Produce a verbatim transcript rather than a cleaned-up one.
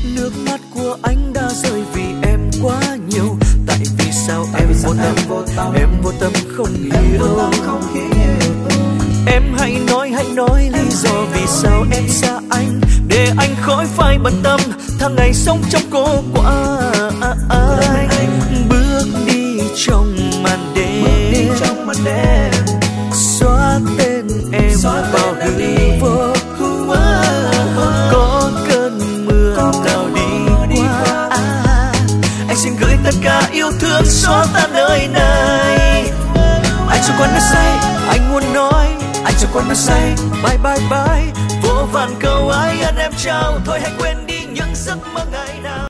Nước mắt của anh đã rơi vì em quá nhiều. Tại vì sao em vô tâm, em vô tâm không hiểu. Em hãy nói, hãy nói lý do vì sao em xa anh, để anh khỏi phải bận tâm tháng ngày sống trong cô quả. Anh bước đi trong màn đêm, xóa tên em vào hư vô. Có cơn mưa nào đi qua, anh xin gửi tất cả yêu thương xóa tan nơi này. Anh cho con nước say, anh muốn nói, anh cho con nước say. Bye bye bye, vô vàn câu ái ân em trao. Thôi hãy quên đi những giấc mơ ngày nào.